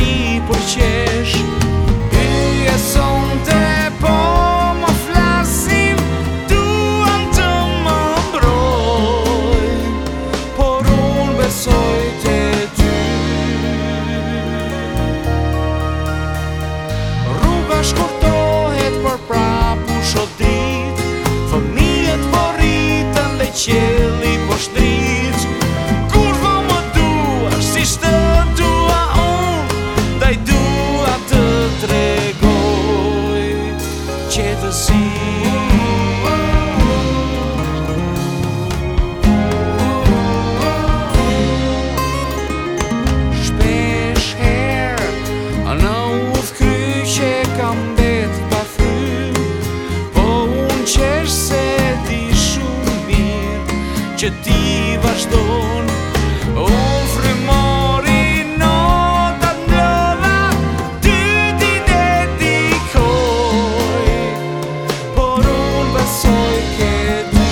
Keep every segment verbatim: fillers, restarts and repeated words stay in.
i përqesh. Hyje sonte po më flasim, duan të më mbrojnë, por unë besoj te ty. Rruga shkurtohet për prap u shot drit, fëmijët po rritën dhe qelli po shtrit. Kur vo më duash si shtë dua unë, ndaj dua të tregoj qetësi. Shpesh herë në udhkryqe kam det pa fry, po unë qesh se di shumë mirë që ti vazhdon. Unë frymori notat mblodha, ty ti dedikoj, por unë besoj ke ty.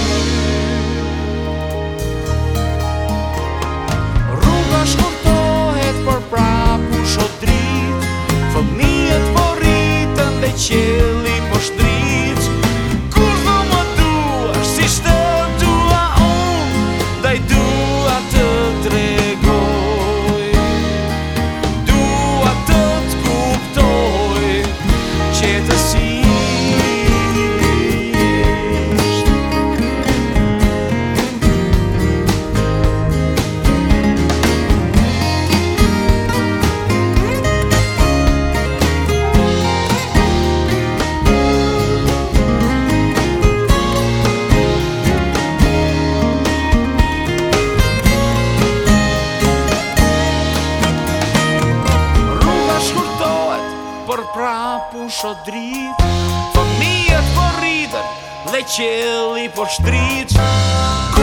Rruga shkurtohet për prap u shot drit, fëmijët po rritën dhe qelli po shtrit. Kur vo më duash si shtë dua unë, ndaj dua të tregoj, dua të t'kuptoj qetësisht. Për prap u shot drit, fëmijët po rritën dhe qelli po shtrit.